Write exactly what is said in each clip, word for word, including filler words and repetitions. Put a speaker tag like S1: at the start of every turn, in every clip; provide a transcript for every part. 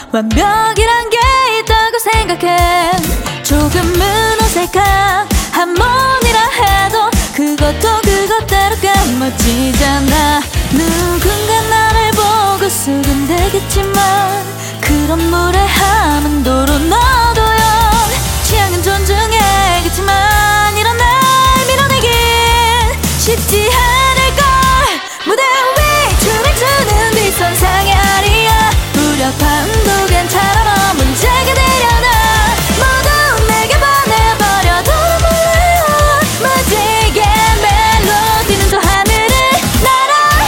S1: 완벽이란 게 있다고 생각해. 조금은 어색한 한번이라 해도 그것도 그것대로 꽤 멋지잖아. 누군가 나를 보고 수근대겠지만 그런 무례함은 도로 너도요. 취향은 존중해겠지만 이런 날 밀어내긴 쉽지 않을걸. 무대 위 춤을 추는 뒷선상의 아리야. 불협화음도 괜찮아. 너 문제가 되려나. 모두 내게 보내버려도 몰라요. 멋지게 멜로디는 저 하늘을 날아.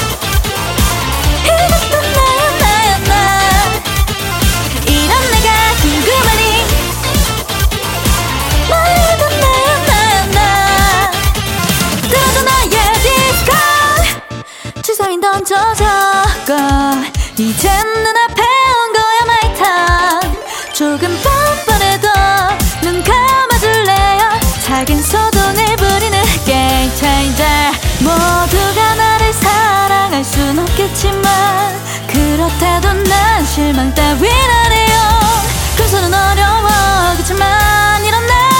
S1: 이것도 나야 나야 나. 이런 내가 궁금하니. 말해도 나야 나야 나. 들어도 너의 디스코 주사위 던져져가. 이젠 눈앞에 온 거야 my time. 조금 뻔뻔해도 눈 감아줄래요. 작은 소동을 부리는 게임 체인저. 모두가 나를 사랑할 순 없겠지만 그렇다도 난 실망 따윈 안 해요. 큰 손은 어려워 그치만 이런 날